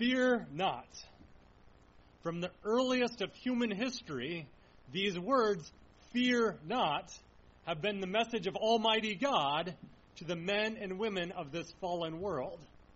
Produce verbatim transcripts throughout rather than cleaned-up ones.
Fear not. From the earliest of human history, these words, fear not, have been the message of Almighty God to the men and women of this fallen world.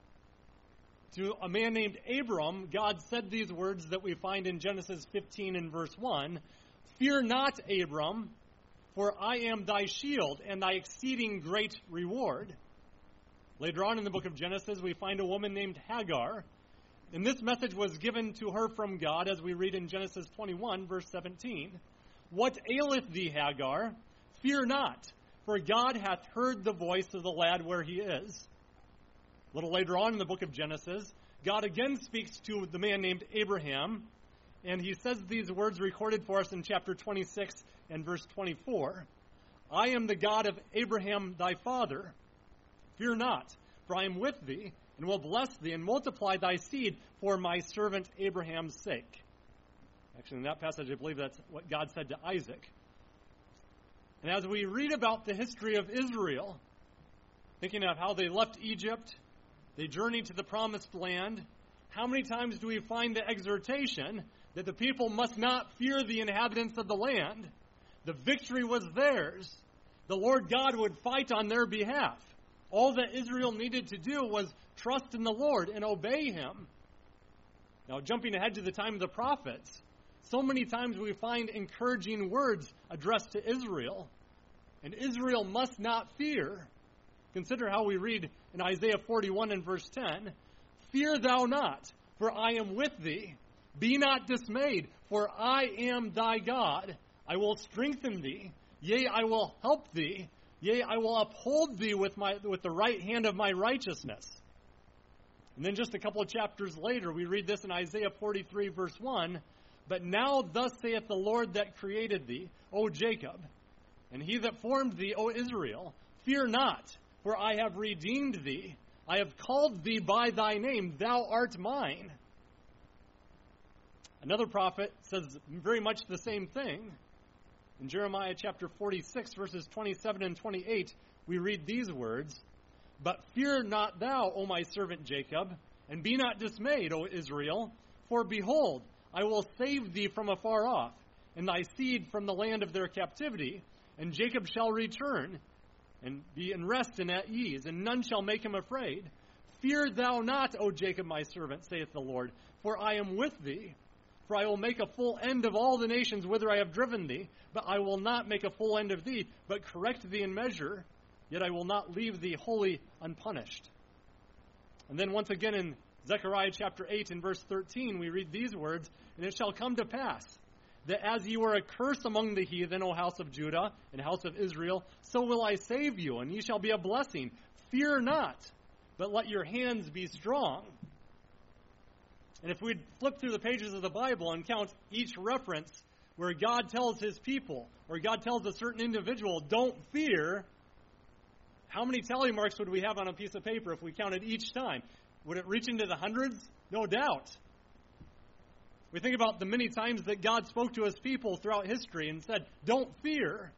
To a man named Abram, God said these words that we find in Genesis fifteen and verse one, Fear not, Abram, for I am thy shield and thy exceeding great reward. Later on in the book of Genesis, we find a woman named Hagar, and this message was given to her from God, as we read in Genesis twenty-one, verse seventeen. What aileth thee, Hagar? Fear not, for God hath heard the voice of the lad where he is. A little later on in the book of Genesis, God again speaks to the man named Abraham, and he says these words recorded for us in chapter twenty-six and verse twenty-four. I am the God of Abraham thy father. Fear not, for I am with thee, and will bless thee, and multiply thy seed for my servant Abraham's sake. Actually, in that passage, I believe that's what God said to Isaac. And as we read about the history of Israel, thinking of how they left Egypt, they journeyed to the promised land, how many times do we find the exhortation that the people must not fear the inhabitants of the land? The victory was theirs. The Lord God would fight on their behalf. All that Israel needed to do was trust in the Lord and obey him. Now, jumping ahead to the time of the prophets, so many times we find encouraging words addressed to Israel, and Israel must not fear. Consider how we read in Isaiah forty-one and verse ten, Fear thou not, for I am with thee. Be not dismayed, for I am thy God. I will strengthen thee. Yea, I will help thee. Yea, I will uphold thee with my with the right hand of my righteousness. And then just a couple of chapters later, we read this in Isaiah forty-three, verse one. But now thus saith the Lord that created thee, O Jacob, and he that formed thee, O Israel, fear not, for I have redeemed thee. I have called thee by thy name. Thou art mine. Another prophet says very much the same thing. In Jeremiah chapter forty-six, verses twenty-seven and twenty-eight, we read these words, But fear not thou, O my servant Jacob, and be not dismayed, O Israel, for behold, I will save thee from afar off, and thy seed from the land of their captivity, and Jacob shall return, and be in rest and at ease, and none shall make him afraid. Fear thou not, O Jacob my servant, saith the Lord, for I am with thee. For I will make a full end of all the nations whither I have driven thee, but I will not make a full end of thee, but correct thee in measure, yet I will not leave thee wholly unpunished. And then once again in Zechariah chapter eight and verse thirteen, we read these words, And it shall come to pass, that as ye were a curse among the heathen, O house of Judah and house of Israel, so will I save you, and ye shall be a blessing. Fear not, but let your hands be strong. And if we'd flip through the pages of the Bible and count each reference where God tells his people, or God tells a certain individual, don't fear, how many tally marks would we have on a piece of paper if we counted each time? Would it reach into the hundreds? No doubt. We think about the many times that God spoke to his people throughout history and said, don't fear.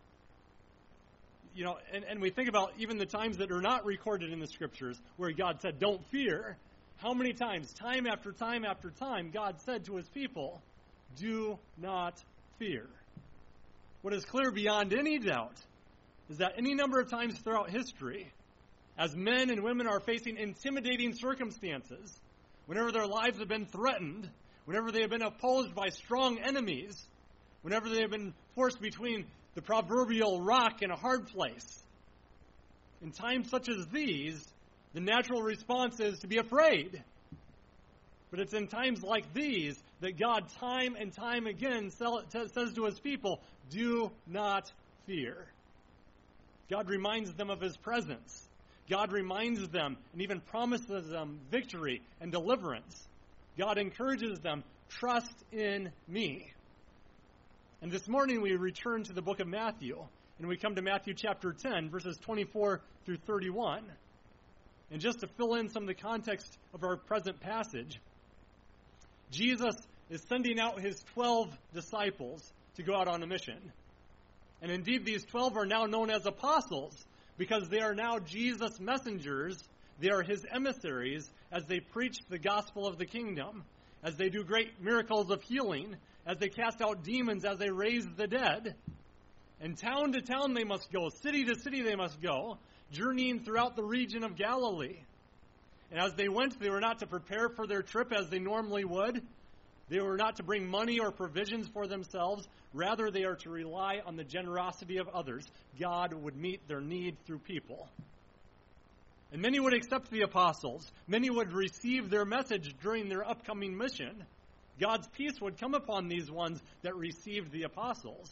You know, and, and we think about even the times that are not recorded in the scriptures where God said, don't fear. How many times, time after time after time, God said to his people, do not fear. What is clear beyond any doubt is that any number of times throughout history, as men and women are facing intimidating circumstances, whenever their lives have been threatened, whenever they have been opposed by strong enemies, whenever they have been forced between the proverbial rock and a hard place, in times such as these, the natural response is to be afraid. But it's in times like these that God time and time again says to his people, do not fear. God reminds them of his presence. God reminds them and even promises them victory and deliverance. God encourages them, trust in me. And this morning we return to the book of Matthew, and we come to Matthew chapter ten, verses twenty-four through thirty-one. And just to fill in some of the context of our present passage, Jesus is sending out his twelve disciples to go out on a mission. And indeed, these twelve are now known as apostles because they are now Jesus' messengers. They are his emissaries, as they preach the gospel of the kingdom, as they do great miracles of healing, as they cast out demons, as they raise the dead. And town to town they must go, city to city they must go, journeying throughout the region of Galilee. And as they went, they were not to prepare for their trip as they normally would. They were not to bring money or provisions for themselves. Rather, they are to rely on the generosity of others. God would meet their need through people. And many would accept the apostles. Many would receive their message during their upcoming mission. God's peace would come upon these ones that received the apostles.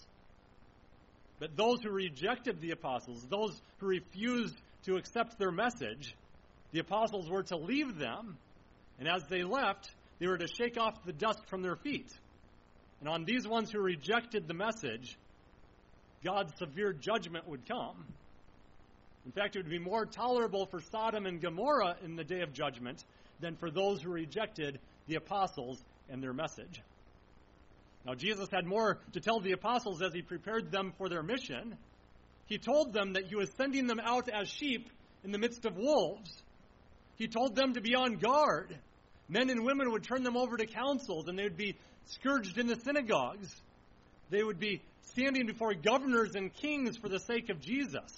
But those who rejected the apostles, those who refused to accept their message, the apostles were to leave them, and as they left, they were to shake off the dust from their feet. And on these ones who rejected the message, God's severe judgment would come. In fact, it would be more tolerable for Sodom and Gomorrah in the day of judgment than for those who rejected the apostles and their message. Now, Jesus had more to tell the apostles as he prepared them for their mission. He told them that he was sending them out as sheep in the midst of wolves. He told them to be on guard. Men and women would turn them over to councils, and they would be scourged in the synagogues. They would be standing before governors and kings for the sake of Jesus.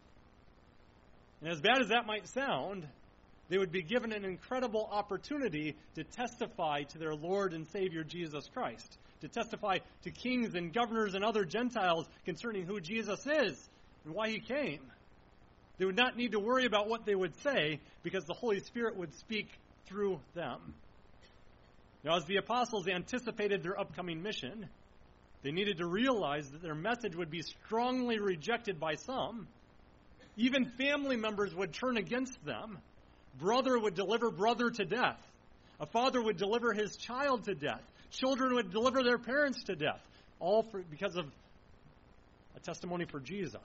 And as bad as that might sound, they would be given an incredible opportunity to testify to their Lord and Savior Jesus Christ, to testify to kings and governors and other Gentiles concerning who Jesus is and why he came. They would not need to worry about what they would say because the Holy Spirit would speak through them. Now, as the apostles anticipated their upcoming mission, they needed to realize that their message would be strongly rejected by some. Even family members would turn against them. Brother would deliver brother to death. A father would deliver his child to death. Children would deliver their parents to death, all for, because of a testimony for Jesus.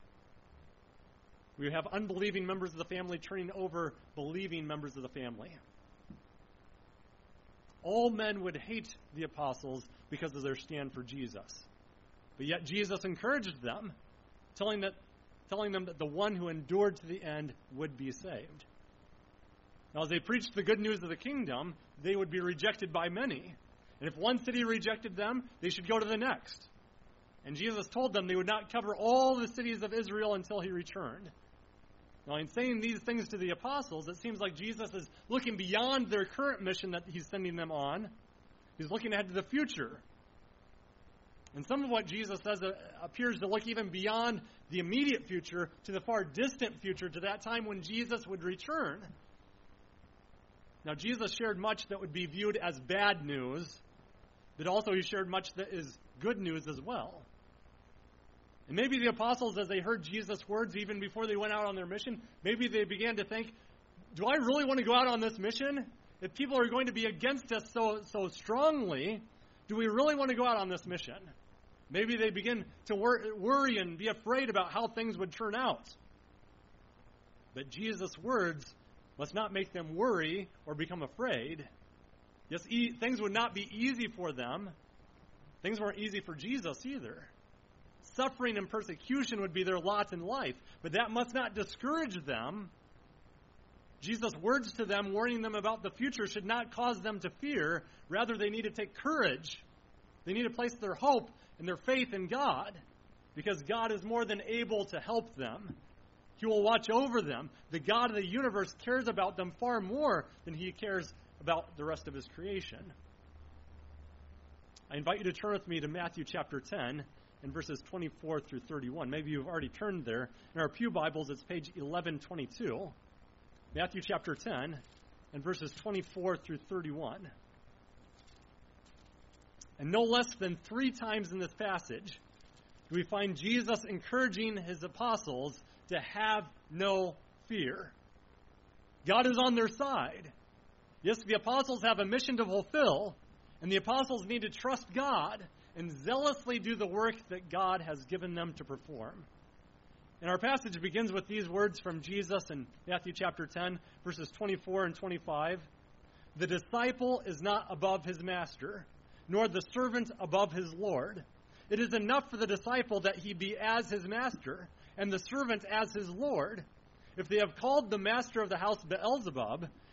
We have unbelieving members of the family turning over believing members of the family. All men would hate the apostles because of their stand for Jesus. But yet Jesus encouraged them, telling, that, telling them that the one who endured to the end would be saved. Now, as they preached the good news of the kingdom, they would be rejected by many. And if one city rejected them, they should go to the next. And Jesus told them they would not cover all the cities of Israel until he returned. Now, in saying these things to the apostles, it seems like Jesus is looking beyond their current mission that he's sending them on. He's looking ahead to the future. And some of what Jesus says appears to look even beyond the immediate future to the far distant future, to that time when Jesus would return. Now, Jesus shared much that would be viewed as bad news, but also he shared much that is good news as well. And maybe the apostles, as they heard Jesus' words, even before they went out on their mission, maybe they began to think, do I really want to go out on this mission? If people are going to be against us so, so strongly, do we really want to go out on this mission? Maybe they begin to wor- worry and be afraid about how things would turn out. But Jesus' words must not make them worry or become afraid. Yes, e- things would not be easy for them. Things weren't easy for Jesus either. Suffering and persecution would be their lot in life, but that must not discourage them. Jesus' words to them, warning them about the future, should not cause them to fear. Rather, they need to take courage. They need to place their hope and their faith in God, because God is more than able to help them. He will watch over them. The God of the universe cares about them far more than he cares about the rest of his creation. I invite you to turn with me to Matthew chapter ten and verses twenty-four through thirty-one. Maybe you've already turned there. In our pew Bibles, it's page eleven twenty-two. Matthew chapter ten and verses twenty-four through thirty-one. And no less than three times in this passage do we find Jesus encouraging his apostles to have no fear. God is on their side. Yes, the apostles have a mission to fulfill, and the apostles need to trust God and zealously do the work that God has given them to perform. And our passage begins with these words from Jesus in Matthew chapter ten, verses twenty-four and twenty-five. The disciple is not above his master, nor the servant above his Lord. It is enough for the disciple that he be as his master, and the servant as his Lord. If they have called the master of the house Beelzebub,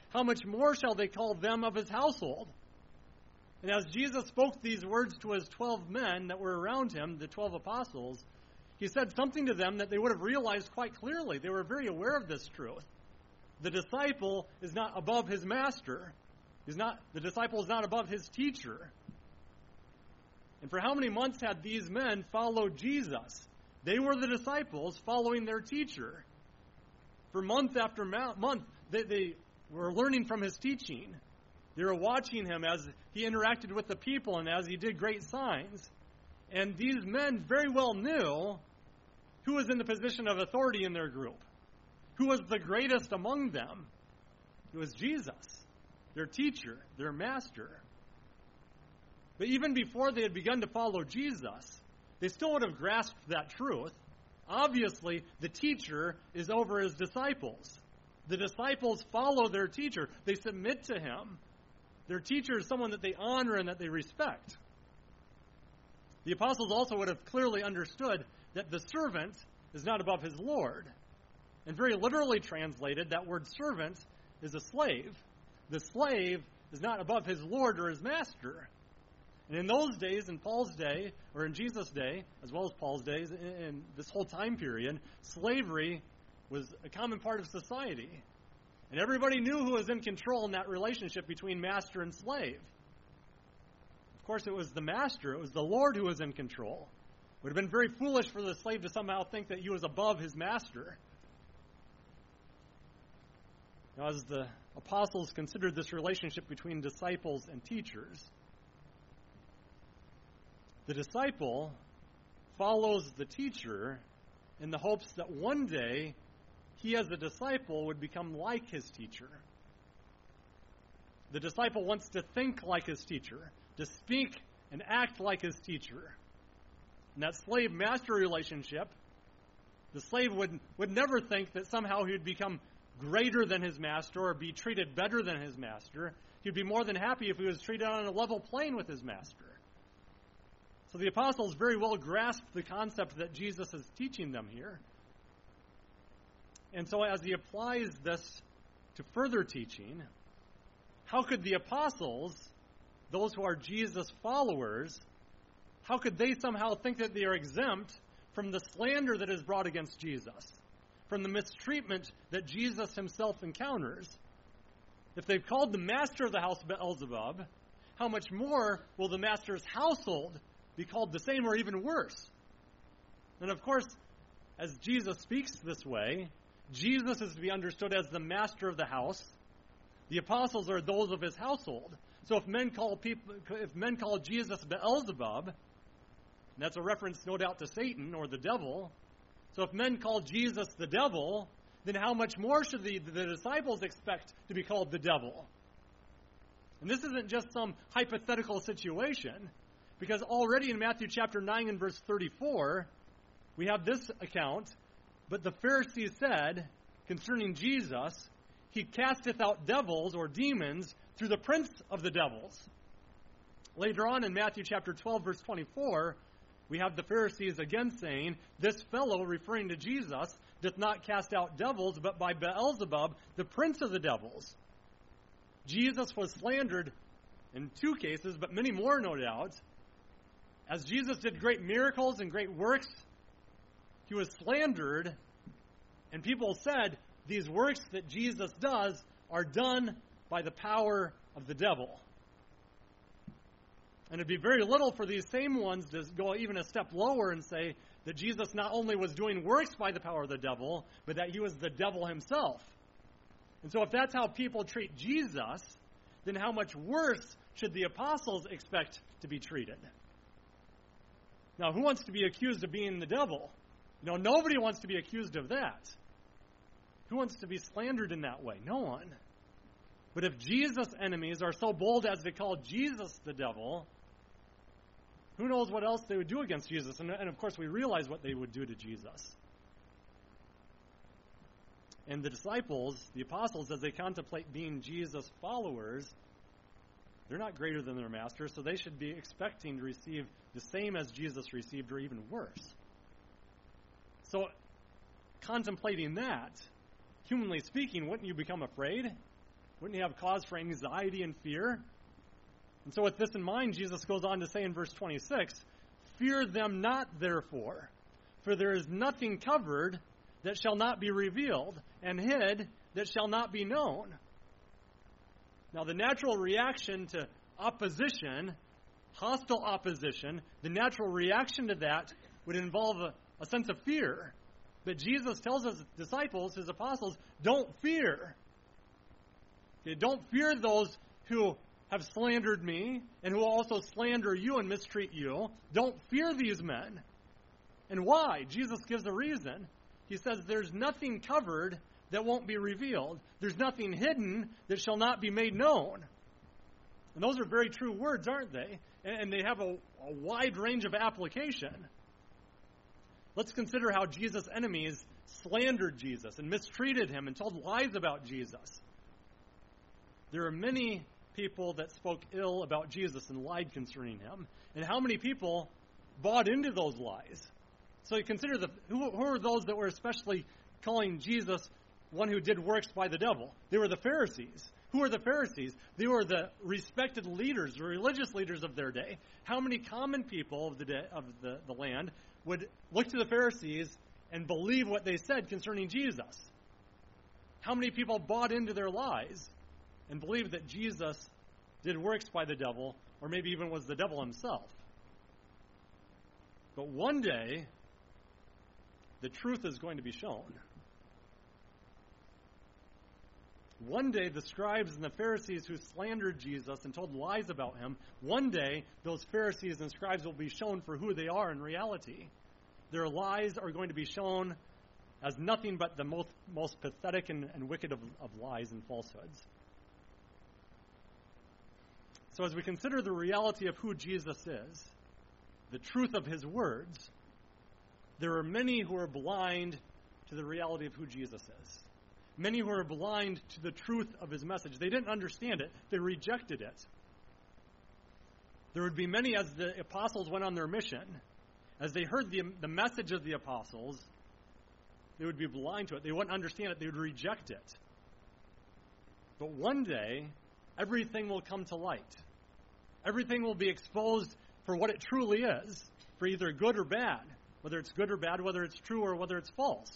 how much more shall they call them of his household? And as Jesus spoke these words to his twelve men that were around him, the twelve apostles, he said something to them that they would have realized quite clearly. They were very aware of this truth. The disciple is not above his master. He's not, the disciple is not above his teacher. And for how many months had these men followed Jesus? They were the disciples following their teacher. For month after month, they, they were learning from his teaching. They were watching him as he interacted with the people and as he did great signs. And these men very well knew who was in the position of authority in their group, who was the greatest among them. It was Jesus, their teacher, their master. But even before they had begun to follow Jesus, they still would have grasped that truth. Obviously, the teacher is over his disciples. The disciples follow their teacher. They submit to him. Their teacher is someone that they honor and that they respect. The apostles also would have clearly understood that the servant is not above his Lord. And very literally translated, that word servant is a slave. The slave is not above his Lord or his master. And in those days, in Paul's day, or in Jesus' day, as well as Paul's days, in this whole time period, slavery was a common part of society. And everybody knew who was in control in that relationship between master and slave. Of course, it was the master, it was the Lord who was in control. It would have been very foolish for the slave to somehow think that he was above his master. Now, as the apostles considered this relationship between disciples and teachers, the disciple follows the teacher in the hopes that one day he as a disciple would become like his teacher. The disciple wants to think like his teacher, to speak and act like his teacher. In that slave-master relationship, the slave would, would never think that somehow he would become greater than his master or be treated better than his master. He'd be more than happy if he was treated on a level plane with his master. So the apostles very well grasped the concept that Jesus is teaching them here. And so as he applies this to further teaching, how could the apostles, those who are Jesus followers, how could they somehow think that they are exempt from the slander that is brought against Jesus, from the mistreatment that Jesus himself encounters? If they've called the master of the house Beelzebub, how much more will the master's household be called the same or even worse? And of course, as Jesus speaks this way, Jesus is to be understood as the master of the house. The apostles are those of his household. So if men call people, if men call Jesus Beelzebub, and that's a reference no doubt to Satan or the devil. So if men call Jesus the devil, then how much more should the, the disciples expect to be called the devil? And this isn't just some hypothetical situation, because already in Matthew chapter nine and verse thirty-four, we have this account. But the Pharisees said concerning Jesus, he casteth out devils or demons through the prince of the devils. Later on in Matthew chapter twelve, verse twenty-four, we have the Pharisees again saying, this fellow, referring to Jesus, doth not cast out devils, but by Beelzebub, the prince of the devils. Jesus was slandered in two cases, but many more, no doubt. As Jesus did great miracles and great works, he was slandered, and people said these works that Jesus does are done by the power of the devil. And it'd be very little for these same ones to go even a step lower and say that Jesus not only was doing works by the power of the devil, but that he was the devil himself. And so if that's how people treat Jesus, then how much worse should the apostles expect to be treated? Now, who wants to be accused of being the devil? You know, nobody wants to be accused of that. Who wants to be slandered in that way? No one. But if Jesus' enemies are so bold as to call Jesus the devil, who knows what else they would do against Jesus? And, and of course, we realize what they would do to Jesus. And the disciples, the apostles, as they contemplate being Jesus' followers, they're not greater than their master, so they should be expecting to receive the same as Jesus received, or even worse. So, contemplating that, humanly speaking, wouldn't you become afraid? Wouldn't he have cause for anxiety and fear? And so with this in mind, Jesus goes on to say in verse twenty-six, "Fear them not, therefore, for there is nothing covered that shall not be revealed, and hid that shall not be known." Now, the natural reaction to opposition, hostile opposition, the natural reaction to that would involve a, a sense of fear. But Jesus tells his disciples, his apostles, don't fear. Okay, don't fear those who have slandered me and who also slander you and mistreat you. Don't fear these men. And why? Jesus gives a reason. He says there's nothing covered that won't be revealed. There's nothing hidden that shall not be made known. And those are very true words, aren't they? And they have a, a wide range of application. Let's consider how Jesus' enemies slandered Jesus and mistreated him and told lies about Jesus. There are many people that spoke ill about Jesus and lied concerning him. And how many people bought into those lies? So you consider the who, who are those that were especially calling Jesus one who did works by the devil? They were the Pharisees. Who are the Pharisees? They were the respected leaders, the religious leaders of their day. How many common people of the day, of the, the land would look to the Pharisees and believe what they said concerning Jesus? How many people bought into their lies and believed that Jesus did works by the devil, or maybe even was the devil himself? But one day, the truth is going to be shown. One day, the scribes and the Pharisees who slandered Jesus and told lies about him, one day, those Pharisees and scribes will be shown for who they are in reality. Their lies are going to be shown as nothing but the most, most pathetic and, and wicked of, of lies and falsehoods. So as we consider the reality of who Jesus is, the truth of his words, there are many who are blind to the reality of who Jesus is. Many who are blind to the truth of his message. They didn't understand it. They rejected it. There would be many, as the apostles went on their mission, as they heard the, the message of the apostles, they would be blind to it. They wouldn't understand it. They would reject it. But one day, everything will come to light. Everything will be exposed for what it truly is, for either good or bad, whether it's good or bad, whether it's true or whether it's false.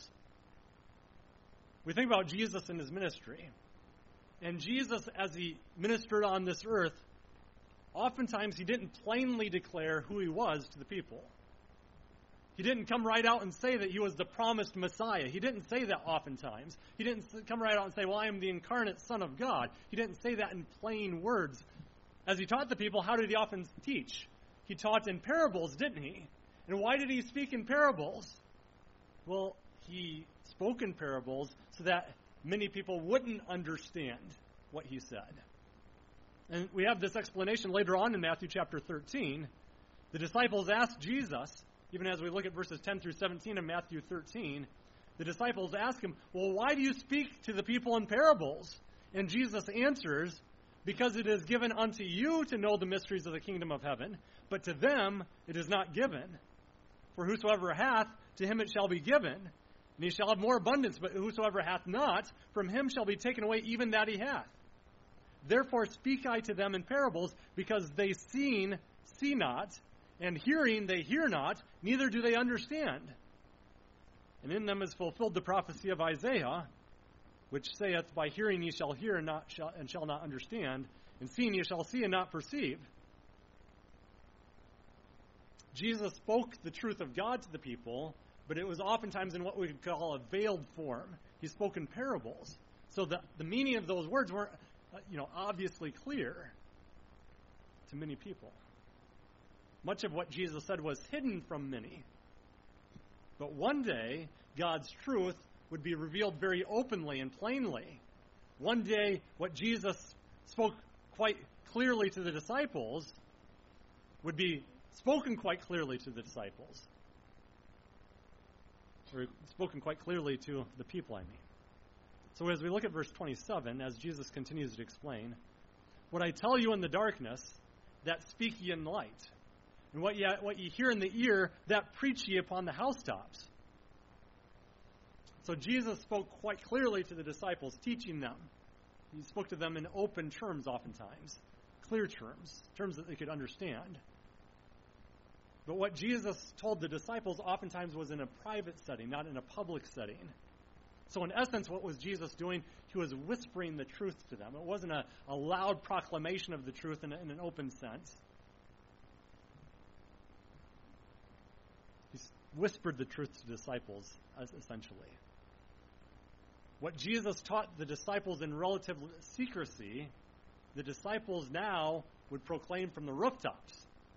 We think about Jesus and his ministry. And Jesus, as he ministered on this earth, oftentimes he didn't plainly declare who he was to the people. He didn't come right out and say that he was the promised Messiah. He didn't say that oftentimes. He didn't come right out and say, well, I am the incarnate Son of God. He didn't say that in plain words. As he taught the people, how did he often teach? He taught in parables, didn't he? And why did he speak in parables? Well, he spoke in parables so that many people wouldn't understand what he said. And we have this explanation later on in Matthew chapter thirteen. The disciples asked Jesus, even as we look at verses ten through seventeen of Matthew thirteen, the disciples ask him, well, why do you speak to the people in parables? And Jesus answers, because it is given unto you to know the mysteries of the kingdom of heaven, but to them it is not given. For whosoever hath, to him it shall be given, and he shall have more abundance, but whosoever hath not, from him shall be taken away even that he hath. Therefore speak I to them in parables, because they seeing see not, and hearing they hear not, neither do they understand. And in them is fulfilled the prophecy of Isaiah, which saith, by hearing ye shall hear and, not shall, and shall not understand, and seeing ye shall see and not perceive. Jesus spoke the truth of God to the people, but it was oftentimes in what we could call a veiled form. He spoke in parables. So the, the meaning of those words weren't, uh, you know, obviously clear to many people. Much of what Jesus said was hidden from many. But one day, God's truth would be revealed very openly and plainly. One day, what Jesus spoke quite clearly to the disciples would be spoken quite clearly to the disciples. Or spoken quite clearly to the people, I mean. So as we look at verse twenty-seven, as Jesus continues to explain, what I tell you in the darkness, that speak ye in the light. And what ye, what ye hear in the ear, that preach ye upon the housetops. So Jesus spoke quite clearly to the disciples, teaching them He spoke to them in open terms oftentimes, clear terms, terms that they could understand. But what Jesus told the disciples oftentimes was in a private setting, not in a public setting. So in essence, what was Jesus doing? He was whispering the truth to them. It wasn't a, a loud proclamation of the truth in, a, in an open sense. He whispered the truth to disciples, essentially. What Jesus taught the disciples in relative secrecy, the disciples now would proclaim from the rooftops.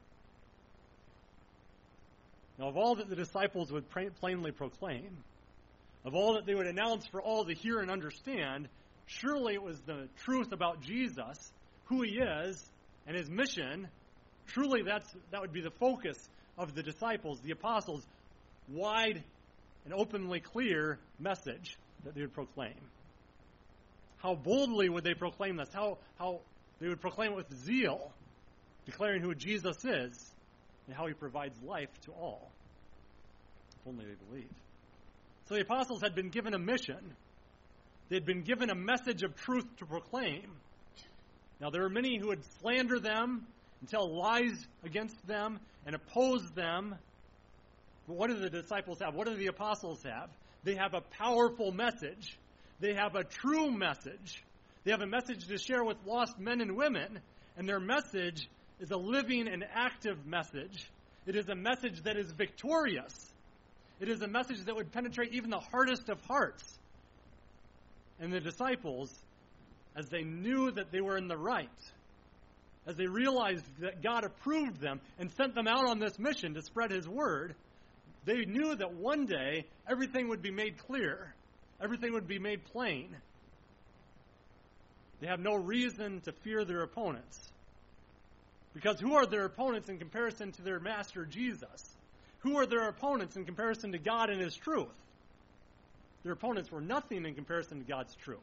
Now, of all that the disciples would plainly proclaim, of all that they would announce for all to hear and understand, surely it was the truth about Jesus, who he is, and his mission. Truly, that's that would be the focus of the disciples, the apostles, wide and openly clear message that they would proclaim. How boldly would they proclaim this? How, how they would proclaim it with zeal, declaring who Jesus is and how he provides life to all. If only they believe. So the apostles had been given a mission. They had been given a message of truth to proclaim. Now there were many who would slander them and tell lies against them and oppose them. But what do the disciples have? What do the apostles have? They have a powerful message. They have a true message. They have a message to share with lost men and women. And their message is a living and active message. It is a message that is victorious. It is a message that would penetrate even the hardest of hearts. And the disciples, as they knew that they were in the right, as they realized that God approved them and sent them out on this mission to spread his word, they knew that one day everything would be made clear. Everything would be made plain. They have no reason to fear their opponents. Because who are their opponents in comparison to their master Jesus? Who are their opponents in comparison to God and his truth? Their opponents were nothing in comparison to God's truth.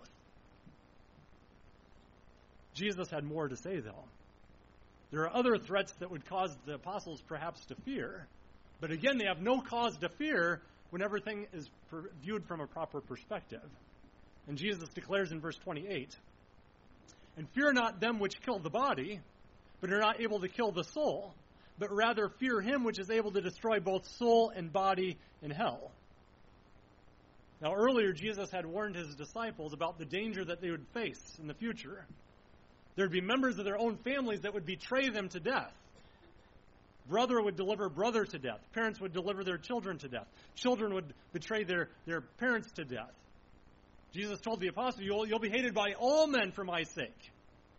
Jesus had more to say, though. There are other threats that would cause the apostles perhaps to fear. But again, they have no cause to fear when everything is viewed from a proper perspective. And Jesus declares in verse twenty-eight, "And fear not them which kill the body, but are not able to kill the soul, but rather fear him which is able to destroy both soul and body in hell." Now earlier, Jesus had warned his disciples about the danger that they would face in the future. There would be members of their own families that would betray them to death. Brother would deliver brother to death. Parents would deliver their children to death. Children would betray their, their parents to death. Jesus told the apostles, you'll, you'll be hated by all men for my sake.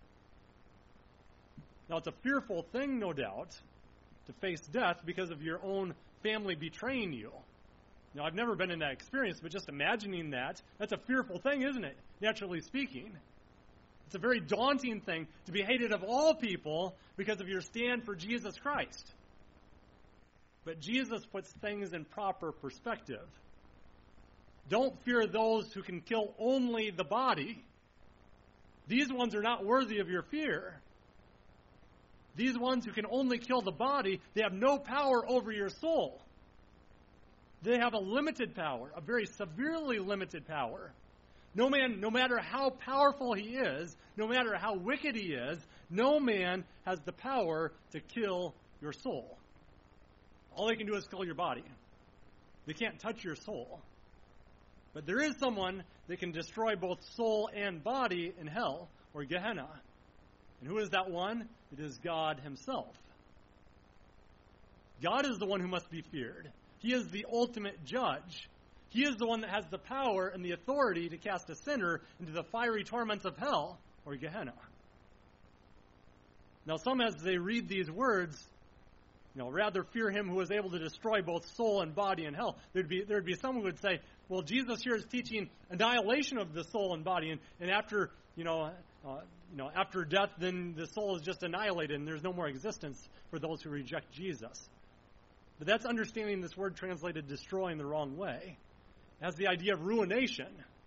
Now, it's a fearful thing, no doubt, to face death because of your own family betraying you. Now, I've never been in that experience, but just imagining that, that's a fearful thing, isn't it? Naturally speaking. It's a very daunting thing to be hated of all people because of your stand for Jesus Christ. But Jesus puts things in proper perspective. Don't fear those who can kill only the body. These ones are not worthy of your fear. These ones who can only kill the body, they have no power over your soul. They have a limited power, a very severely limited power. No man, no matter how powerful he is, no matter how wicked he is, no man has the power to kill your soul. All they can do is kill your body. They can't touch your soul. But there is someone that can destroy both soul and body in hell, or Gehenna. And who is that one? It is God himself. God is the one who must be feared. He is the ultimate judge. He is the one that has the power and the authority to cast a sinner into the fiery torments of hell, or Gehenna. Now, some, as they read these words, you know, rather fear him who is able to destroy both soul and body in hell. There'd be there'd be some who would say, well, Jesus here is teaching annihilation of the soul and body, and, and after you know, uh, you know, after death, then the soul is just annihilated, and there's no more existence for those who reject Jesus. But that's understanding this word translated destroy in the wrong way. It has the idea of ruination.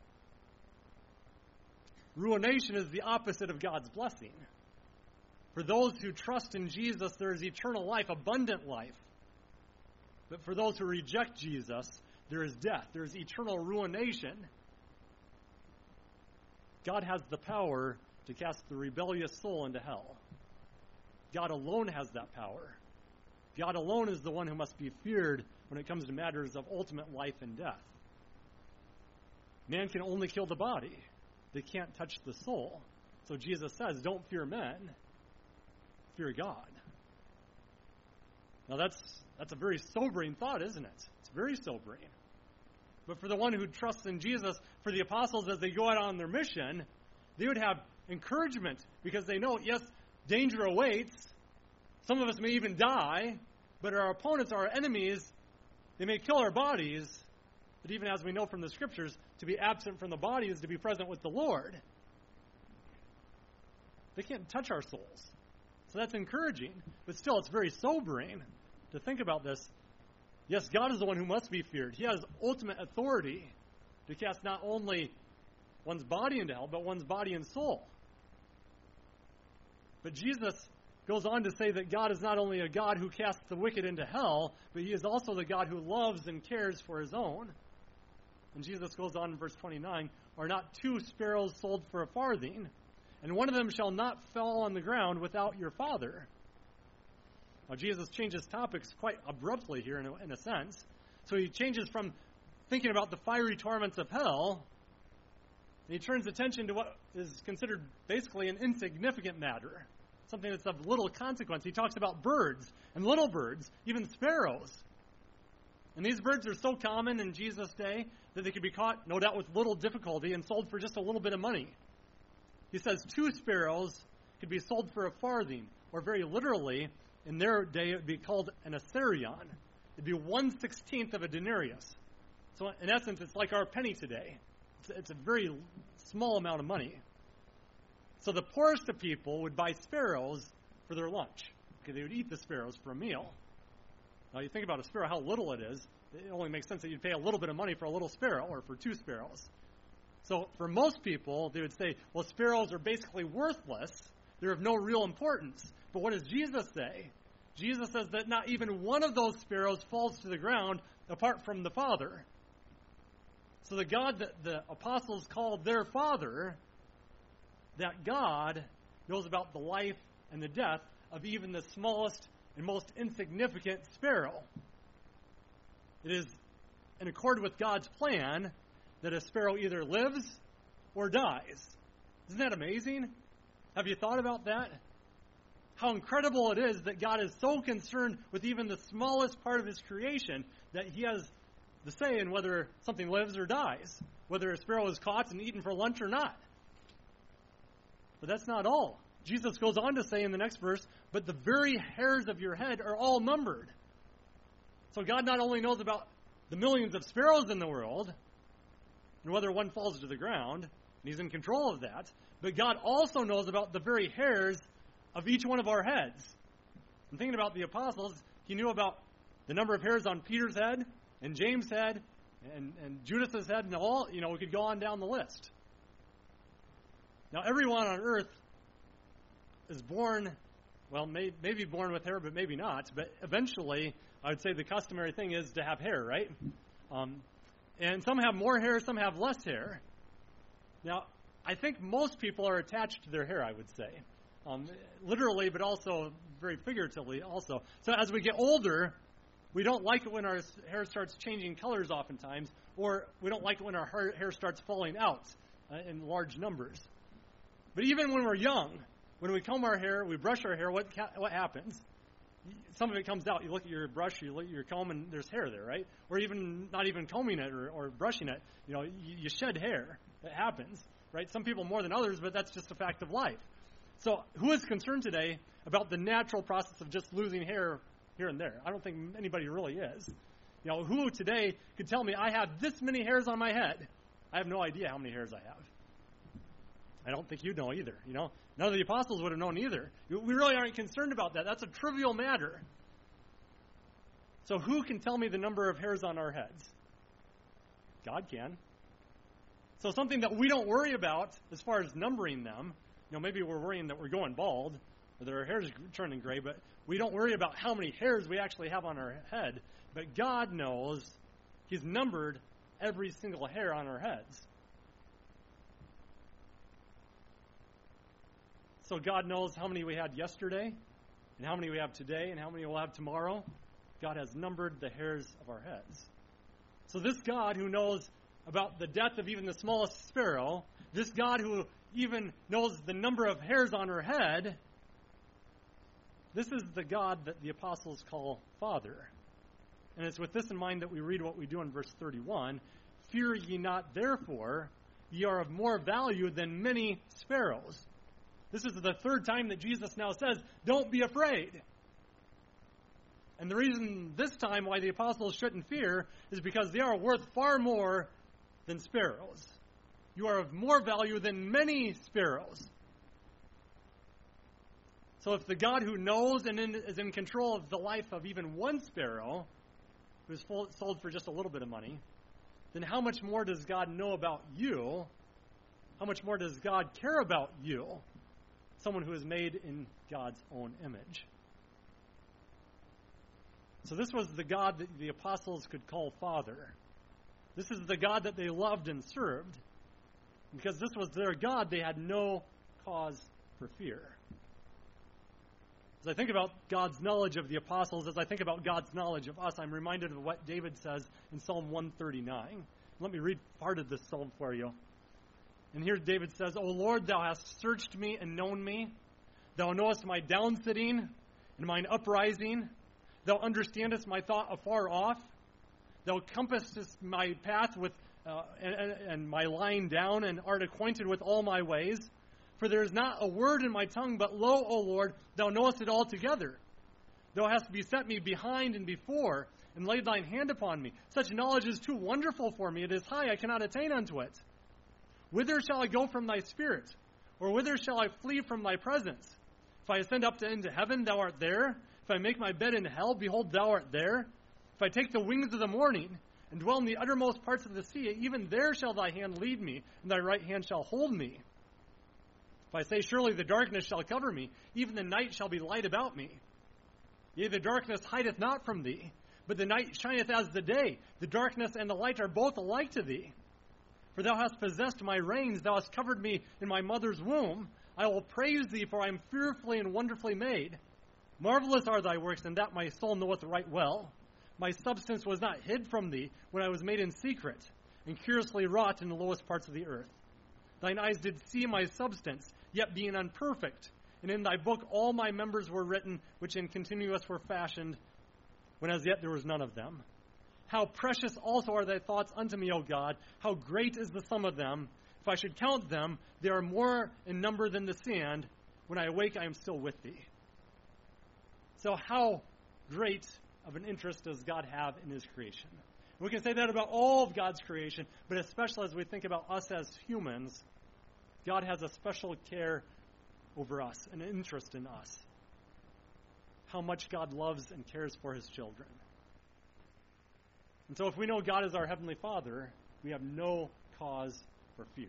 Ruination is the opposite of God's blessing. For those who trust in Jesus, there is eternal life, abundant life. But for those who reject Jesus, there is death. There is eternal ruination. God has the power to cast the rebellious soul into hell. God alone has that power. God alone is the one who must be feared when it comes to matters of ultimate life and death. Man can only kill the body. They can't touch the soul. So Jesus says, don't fear men, fear God. Now that's that's a very sobering thought, isn't it? It's very sobering. But for the one who trusts in Jesus, for the apostles as they go out on their mission, they would have encouragement because they know, yes, danger awaits. Some of us may even die, but our opponents, our enemies, they may kill our bodies. But even as we know from the Scriptures, to be absent from the body is to be present with the Lord. They can't touch our souls. So that's encouraging. But still, it's very sobering to think about this. Yes, God is the one who must be feared. He has ultimate authority to cast not only one's body into hell, but one's body and soul. But Jesus goes on to say that God is not only a God who casts the wicked into hell, but He is also the God who loves and cares for His own. And Jesus goes on in verse twenty-nine, are not two sparrows sold for a farthing, and one of them shall not fall on the ground without your Father. Now, Jesus changes topics quite abruptly here in a, in a sense. So He changes from thinking about the fiery torments of hell, and He turns attention to what is considered basically an insignificant matter, something that's of little consequence. He talks about birds and little birds, even sparrows. And these birds are so common in Jesus' day that they could be caught, no doubt, with little difficulty and sold for just a little bit of money. He says two sparrows could be sold for a farthing, or very literally, in their day, it would be called an assyrion. It'd be one sixteenth of a denarius. So in essence, it's like our penny today. It's, it's a very small amount of money. So the poorest of people would buy sparrows for their lunch. Okay, they would eat the sparrows for a meal. Now you think about a sparrow, how little it is. It only makes sense that you'd pay a little bit of money for a little sparrow or for two sparrows. So for most people, they would say, well, sparrows are basically worthless. They're of no real importance. But what does Jesus say? Jesus says that not even one of those sparrows falls to the ground apart from the Father. So the God that the apostles called their Father, that God knows about the life and the death of even the smallest and most insignificant sparrow. It is in accord with God's plan that a sparrow either lives or dies. Isn't that amazing? Have you thought about that? How incredible it is that God is so concerned with even the smallest part of His creation that He has the say in whether something lives or dies, whether a sparrow is caught and eaten for lunch or not. But that's not all. Jesus goes on to say in the next verse, but the very hairs of your head are all numbered. So God not only knows about the millions of sparrows in the world, and whether one falls to the ground, and He's in control of that, but God also knows about the very hairs of each one of our heads. I'm thinking about the apostles. He knew about the number of hairs on Peter's head, and James' head, and, and Judas's head, and all, you know, we could go on down the list. Now, everyone on earth is born, well, may, maybe born with hair, but maybe not. But eventually, I would say the customary thing is to have hair, right? Um, and some have more hair, some have less hair. Now, I think most people are attached to their hair, I would say. Um, literally, but also very figuratively also. So as we get older, we don't like it when our hair starts changing colors oftentimes, or we don't like it when our hair starts falling out uh, in large numbers. But even when we're young, when we comb our hair, we brush our hair, what ca- what happens? Some of it comes out. You look at your brush, you look at your comb, and there's hair there, right? Or even not even combing it or, or brushing it. You know, you, you shed hair. It happens, right? Some people more than others, but that's just a fact of life. So who is concerned today about the natural process of just losing hair here and there? I don't think anybody really is. You know, who today could tell me I have this many hairs on my head? I have no idea how many hairs I have. I don't think you'd know either, you know. None of the apostles would have known either. We really aren't concerned about that. That's a trivial matter. So who can tell me the number of hairs on our heads? God can. So something that we don't worry about as far as numbering them, you know, maybe we're worrying that we're going bald or that our hair is turning gray, but we don't worry about how many hairs we actually have on our head. But God knows He's numbered every single hair on our heads. So God knows how many we had yesterday, and how many we have today, and how many we'll have tomorrow. God has numbered the hairs of our heads. So this God who knows about the death of even the smallest sparrow, this God who even knows the number of hairs on her head, this is the God that the apostles call Father. And it's with this in mind that we read what we do in verse thirty-one. Fear ye not, therefore, ye are of more value than many sparrows. This is the third time that Jesus now says, don't be afraid. And the reason this time why the apostles shouldn't fear is because they are worth far more than sparrows. You are of more value than many sparrows. So if the God who knows and in, is in control of the life of even one sparrow, who's full, sold for just a little bit of money, then how much more does God know about you? How much more does God care about you? Someone who is made in God's own image. So this was the God that the apostles could call Father. This is the God that they loved and served. Because this was their God, they had no cause for fear. As I think about God's knowledge of the apostles, as I think about God's knowledge of us, I'm reminded of what David says in Psalm one thirty-nine. Let me read part of this psalm for you. And here David says, O Lord, thou hast searched me and known me. Thou knowest my downsitting and mine uprising. Thou understandest my thought afar off. Thou compassest my path with uh, and, and my lying down, and art acquainted with all my ways. For there is not a word in my tongue, but lo, O Lord, thou knowest it altogether. Thou hast beset me behind and before, and laid thine hand upon me. Such knowledge is too wonderful for me. It is high, I cannot attain unto it. Whither shall I go from thy spirit? Or whither shall I flee from thy presence? If I ascend up to into heaven, thou art there. If I make my bed in hell, behold, thou art there. If I take the wings of the morning, and dwell in the uttermost parts of the sea, even there shall thy hand lead me, and thy right hand shall hold me. If I say, surely the darkness shall cover me, even the night shall be light about me. Yea, the darkness hideth not from thee, but the night shineth as the day. The darkness and the light are both alike to thee. For thou hast possessed my reins, thou hast covered me in my mother's womb. I will praise thee, for I am fearfully and wonderfully made. Marvelous are thy works, and that my soul knoweth right well. My substance was not hid from thee when I was made in secret, and curiously wrought in the lowest parts of the earth. Thine eyes did see my substance, yet being unperfect. And in thy book all my members were written, which in continuous were fashioned, when as yet there was none of them. How precious also are thy thoughts unto me, O God! How great is the sum of them! If I should count them, they are more in number than the sand. When I awake, I am still with thee. So how great of an interest does God have in his creation? We can say that about all of God's creation, but especially as we think about us as humans, God has a special care over us, an interest in us. How much God loves and cares for his children. And so if we know God is our Heavenly Father, we have no cause for fear.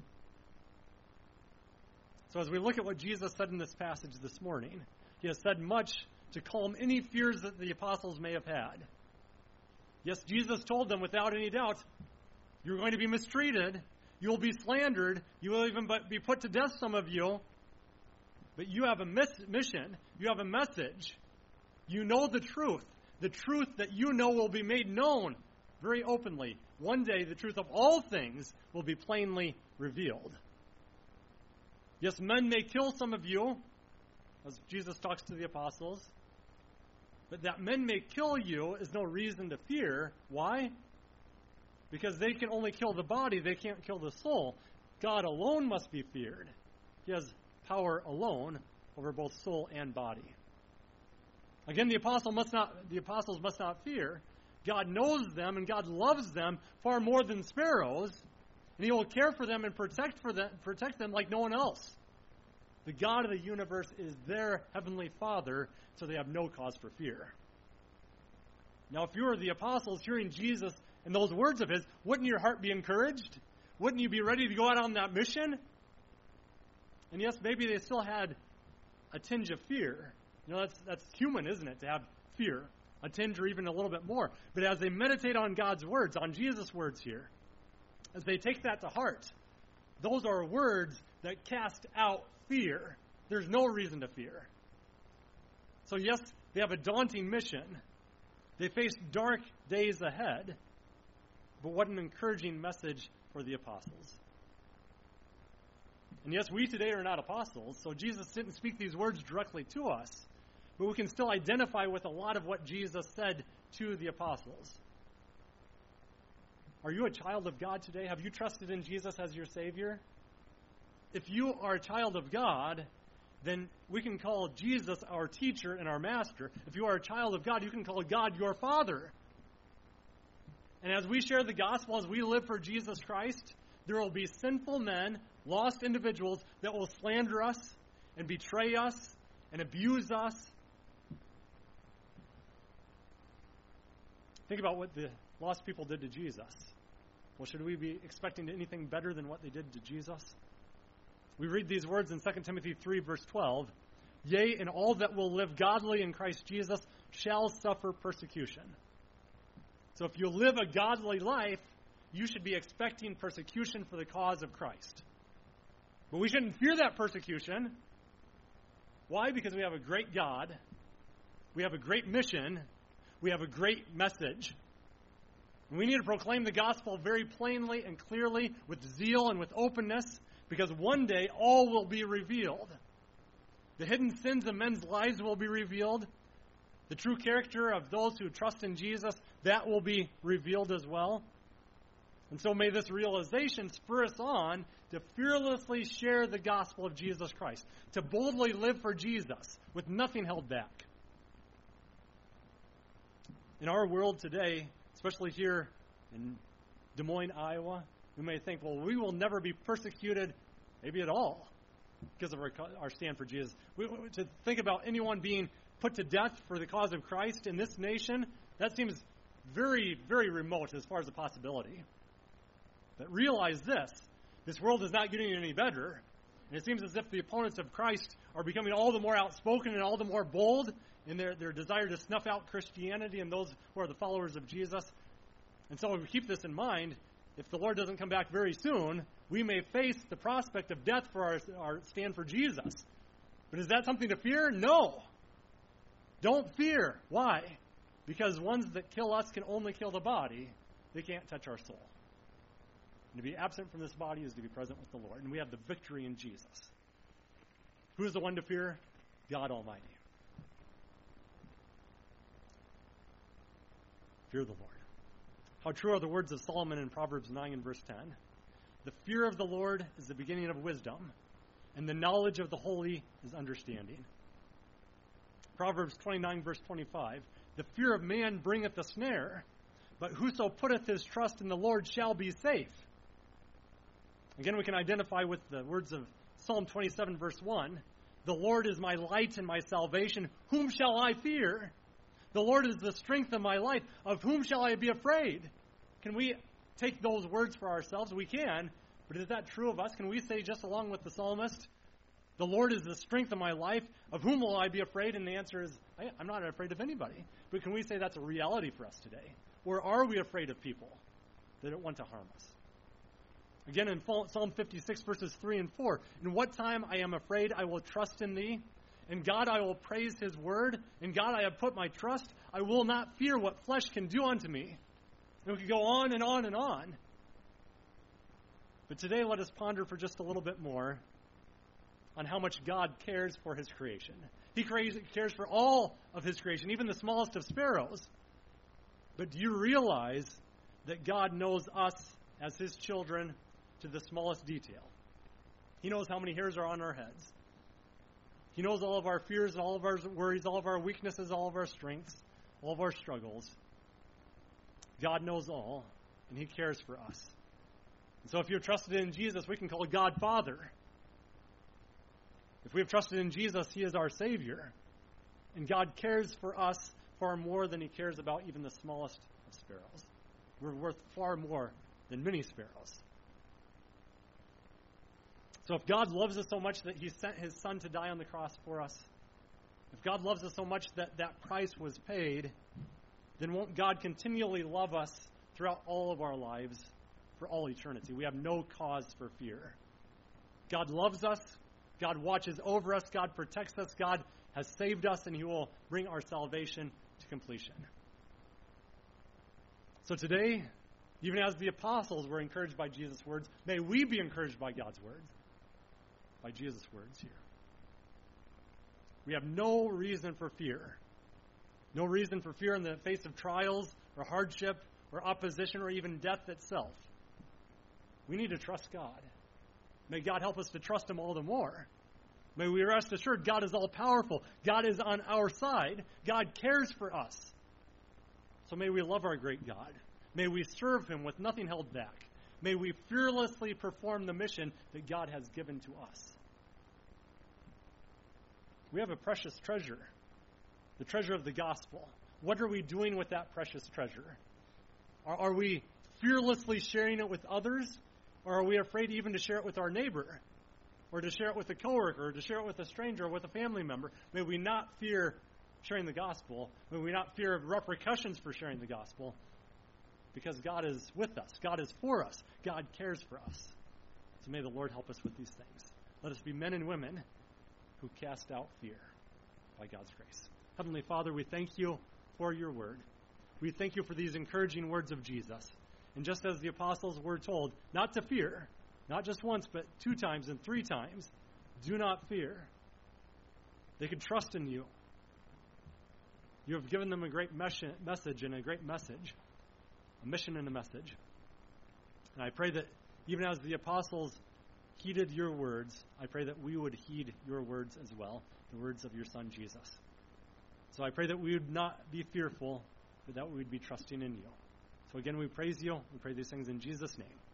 So as we look at what Jesus said in this passage this morning, he has said much to calm any fears that the apostles may have had. Yes, Jesus told them without any doubt, you're going to be mistreated, you will be slandered, you will even be put to death, some of you, but you have a miss- mission, you have a message, you know the truth. The truth that you know will be made known very openly. One day, the truth of all things will be plainly revealed. Yes, men may kill some of you, as Jesus talks to the apostles, but that men may kill you is no reason to fear. Why? Because they can only kill the body, they can't kill the soul. God alone must be feared. He has power alone over both soul and body. Again, the apostle must not, the apostles must not fear. God knows them and God loves them far more than sparrows, and he will care for them and protect for them, protect them like no one else. The God of the universe is their heavenly Father, so they have no cause for fear. Now, if you were the apostles hearing Jesus and those words of his, wouldn't your heart be encouraged? Wouldn't you be ready to go out on that mission? And yes, maybe they still had a tinge of fear. You know, that's that's human, isn't it, to have fear, a tinge or even a little bit more. But as they meditate on God's words, on Jesus' words here, as they take that to heart, those are words that cast out fear. there's no reason to fear. So yes, they have a daunting mission. They face dark days ahead. But what an encouraging message for the apostles. And yes, we today are not apostles, so Jesus didn't speak these words directly to us, but we can still identify with a lot of what Jesus said to the apostles. Are you a child of God today? Have you trusted in Jesus as your Savior? If you are a child of God, then we can call Jesus our teacher and our master. If you are a child of God, you can call God your Father. And as we share the gospel, as we live for Jesus Christ, there will be sinful men, lost individuals that will slander us and betray us and abuse us. Think about what the lost people did to Jesus. Well, should we be expecting anything better than what they did to Jesus? We read these words in Second Timothy three, verse twelve. Yea, and all that will live godly in Christ Jesus shall suffer persecution. So if you live a godly life, you should be expecting persecution for the cause of Christ. But we shouldn't fear that persecution. Why? Because we have a great God. We have a great mission. We have a great message. And we need to proclaim the gospel very plainly and clearly with zeal and with openness, because one day all will be revealed. The hidden sins of men's lives will be revealed. The true character of those who trust in Jesus, that will be revealed as well. And so may this realization spur us on to fearlessly share the gospel of Jesus Christ, to boldly live for Jesus with nothing held back. In our world today, especially here in Des Moines, Iowa, we may think, well, we will never be persecuted, maybe at all, because of our, our stand for Jesus. We, to think about anyone being put to death for the cause of Christ in this nation, that seems very, very remote as far as a possibility. But realize this, this world is not getting any better, and it seems as if the opponents of Christ are becoming all the more outspoken and all the more bold in their, their desire to snuff out Christianity and those who are the followers of Jesus. And so if we keep this in mind, if the Lord doesn't come back very soon, we may face the prospect of death for our, our stand for Jesus. But is that something to fear? No. Don't fear. Why? Because ones that kill us can only kill the body. They can't touch our soul. And to be absent from this body is to be present with the Lord. And we have the victory in Jesus. Who is the one to fear? God Almighty. Fear the Lord. How true are the words of Solomon in Proverbs nine and verse ten. The fear of the Lord is the beginning of wisdom, and the knowledge of the holy is understanding. Proverbs twenty-nine, verse twenty-five. The fear of man bringeth a snare, but whoso putteth his trust in the Lord shall be safe. Again, we can identify with the words of Psalm twenty-seven, verse one. The Lord is my light and my salvation. Whom shall I fear? The Lord is the strength of my life. Of whom shall I be afraid? Can we take those words for ourselves? We can. But is that true of us? Can we say, just along with the psalmist, the Lord is the strength of my life. Of whom will I be afraid? And the answer is, I'm not afraid of anybody. But can we say that's a reality for us today? Or are we afraid of people that want to harm us? Again, in Psalm fifty-six, verses three and four. In what time I am afraid, I will trust in thee. In God I will praise his word. In God I have put my trust. I will not fear what flesh can do unto me. And we could go on and on and on. But today let us ponder for just a little bit more on how much God cares for his creation. He cares for all of his creation, even the smallest of sparrows. But do you realize that God knows us as his children to the smallest detail? He knows how many hairs are on our heads. He knows all of our fears, all of our worries, all of our weaknesses, all of our strengths, all of our struggles. God knows all, and he cares for us. And so if you're trusted in Jesus, we can call God Father. If we have trusted in Jesus, he is our Savior. And God cares for us far more than he cares about even the smallest of sparrows. We're worth far more than many sparrows. So if God loves us so much that he sent his Son to die on the cross for us, if God loves us so much that that price was paid, then won't God continually love us throughout all of our lives for all eternity? We have no cause for fear. God loves us. God watches over us. God protects us. God has saved us, and he will bring our salvation to completion. So today, even as the apostles were encouraged by Jesus' words, may we be encouraged by God's words, by Jesus' words here. We have no reason for fear. No reason for fear in the face of trials or hardship or opposition or even death itself. We need to trust God. May God help us to trust him all the more. May we rest assured God is all-powerful. God is on our side. God cares for us. So may we love our great God. May we serve him with nothing held back. May we fearlessly perform the mission that God has given to us. We have a precious treasure, the treasure of the gospel. What are we doing with that precious treasure? Are, are we fearlessly sharing it with others? Or are we afraid even to share it with our neighbor? Or to share it with a coworker? Or to share it with a stranger or with a family member? May we not fear sharing the gospel. May we not fear repercussions for sharing the gospel. Because God is with us. God is for us. God cares for us. So may the Lord help us with these things. Let us be men and women who cast out fear by God's grace. Heavenly Father, we thank you for your word. We thank you for these encouraging words of Jesus. And just as the apostles were told not to fear, not just once, but two times and three times, do not fear. They could trust in you. You have given them a great mes- message and a great message, a mission and a message. And I pray that even as the apostles heeded your words, I pray that we would heed your words as well, the words of your Son, Jesus. So I pray that we would not be fearful, but that we would be trusting in you. So again, we praise you. We pray these things in Jesus' name.